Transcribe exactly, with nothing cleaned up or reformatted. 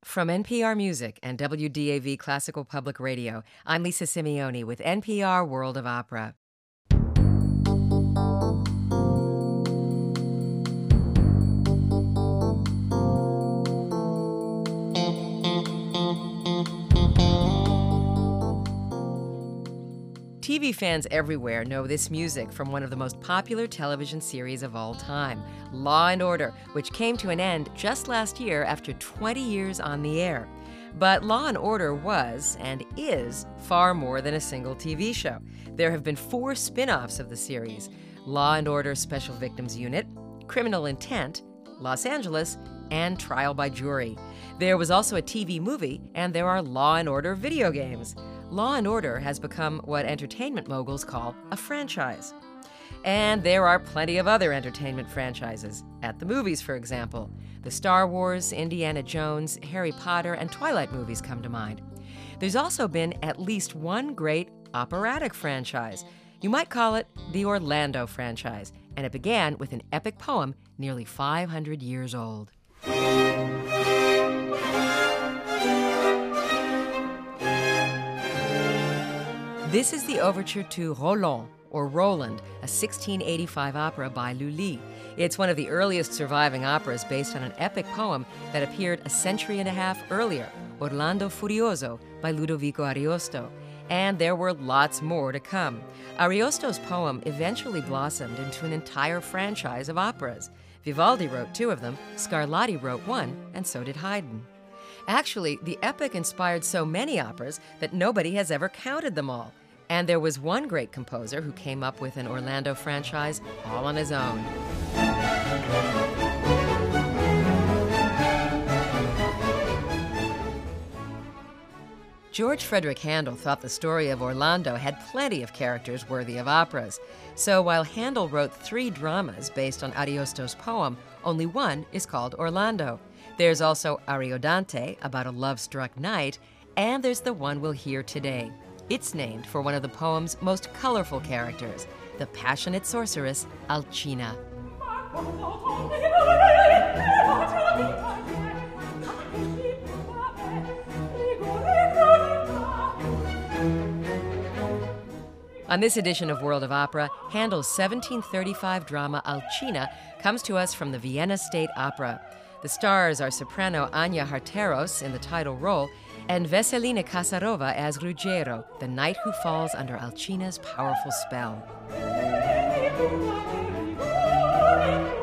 From N P R Music and W D A V Classical Public Radio, I'm Lisa Simeoni with N P R World of Opera. T V fans everywhere know this music from one of the most popular television series of all time, Law and Order, which came to an end just last year after twenty years on the air. But Law and Order was, and is, far more than a single T V show. There have been four spin-offs of the series: Law and Order Special Victims Unit, Criminal Intent, Los Angeles, and Trial by Jury. There was also a T V movie, and there are Law and Order video games. Law and Order has become what entertainment moguls call a franchise. And there are plenty of other entertainment franchises. At the movies, for example, the Star Wars, Indiana Jones, Harry Potter, and Twilight movies come to mind. There's also been at least one great operatic franchise. You might call it the Orlando franchise, and it began with an epic poem nearly five hundred years old. This is the overture to Roland, or Roland, a sixteen eighty-five opera by Lully. It's one of the earliest surviving operas based on an epic poem that appeared a century and a half earlier, Orlando Furioso by Ludovico Ariosto. And there were lots more to come. Ariosto's poem eventually blossomed into an entire franchise of operas. Vivaldi wrote two of them, Scarlatti wrote one, and so did Haydn. Actually, the epic inspired so many operas that nobody has ever counted them all. And there was one great composer who came up with an Orlando franchise all on his own. George Frederick Handel thought the story of Orlando had plenty of characters worthy of operas. So while Handel wrote three dramas based on Ariosto's poem, only one is called Orlando. There's also Ariodante, about a love-struck knight, and there's the one we'll hear today. It's named for one of the poem's most colorful characters, the passionate sorceress, Alcina. On this edition of World of Opera, Handel's seventeen thirty-five drama Alcina comes to us from the Vienna State Opera. The stars are soprano Anya Harteros in the title role and Veselina Kasarova as Ruggiero, the knight who falls under Alcina's powerful spell.